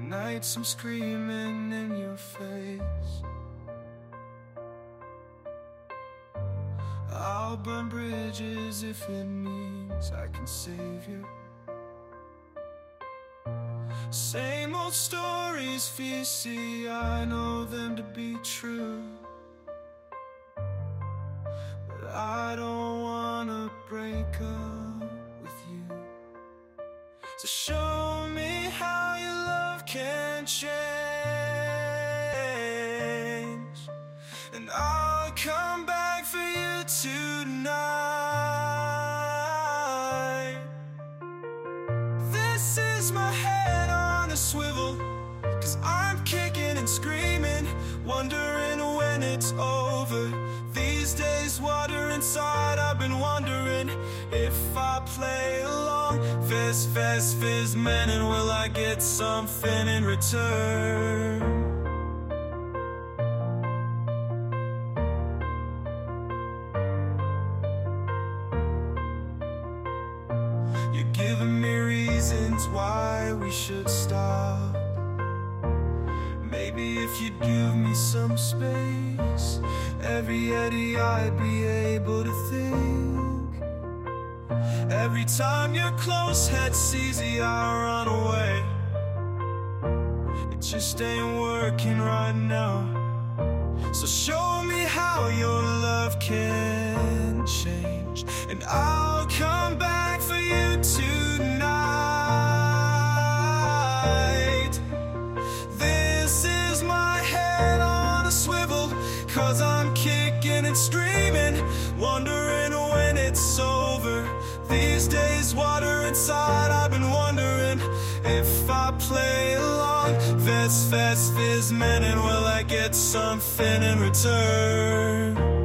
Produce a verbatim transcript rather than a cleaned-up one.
nights I'm screaming in your face. I'll burn bridges if it means I can save you. Same old stories, Fisi, I know them to be true, but I don't wanna break up with you. So show me how your love can change, and I'll come back for you tonight. This is my head on a swivel, 'cause I'm kicking and screaming, wondering when it's over. These days water inside, I've been wondering if I play along. Fizz, fizz, fizz, man, and will I get something in return? You're giving me reasons why we should stop. Maybe if you give me some space, every eddy I'd be able to think. Every time you're close, head's easy, I run away. It just ain't working right now. So show me how your love can change, and I'll come back for you tonight. This is my head on a swivel, 'cause I'm kicking and screaming, wondering when it's over. These days water inside, I've been wondering if I play along. Fizz, fizz, fizz, man, and will I get something in return?